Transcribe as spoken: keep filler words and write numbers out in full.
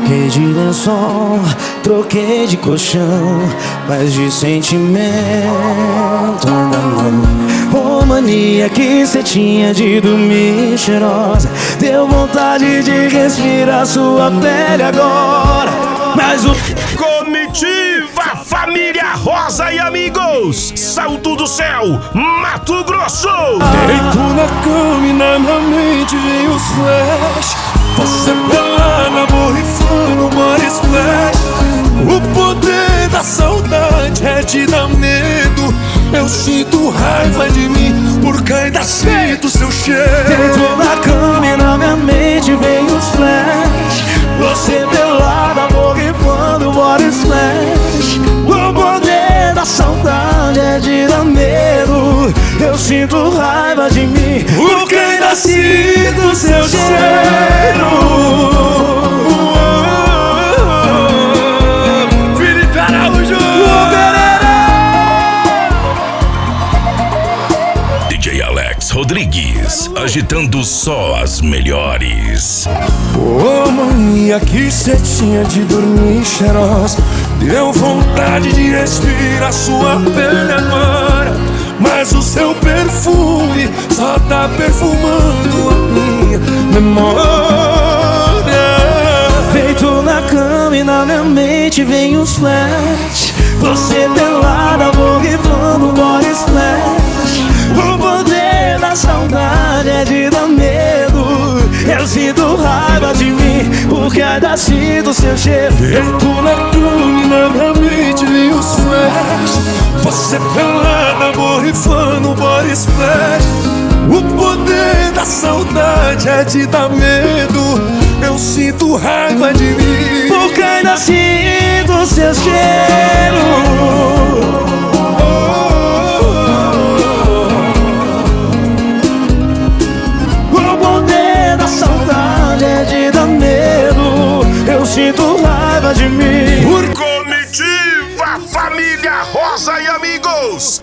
Troquei de lençol, troquei de colchão, mas de sentimento ainda não. Ô mania que cê tinha de dormir cheirosa, deu vontade de respirar sua pele agora. Mas o Comitiva, família Rosa e amigos, Salto do Céu, Mato Grosso. Deito na cama e na minha mente vem os flash. Você pelada, borrifando, body splash. O poder da saudade é te dar medo. Eu sinto raiva de mim, porque ainda sinto seu cheiro. deito na cama e na minha mente vem os flash. Você pelada, borrifando, body splash. O poder da saudade é de dar medo. Eu sinto raiva de mim, porque ainda sinto seu cheiro. Felipe Araújo, D J Alex Rodrigues, agitando só as melhores. ô mania que cê tinha de dormir cheirosa, deu vontade de respirar sua pele agora. Mas o seu perfume só tá perfumando a minha memória. Deito na cama e na minha mente vem os flash. Você pelada, borrifando, body splash. O poder da saudade é de dar medo. Eu sinto raiva de mim, porque ainda sinto seu cheiro. Deito na cama e na minha mente vem os flash. Você pelada, borrifando, body splash. O poder da saudade é te dar medo. Eu sinto raiva de mim, porque ainda sinto seu cheiro. O poder da saudade é de dar medo. Eu sinto raiva de mim. Comitiva, família Rosa e amigos.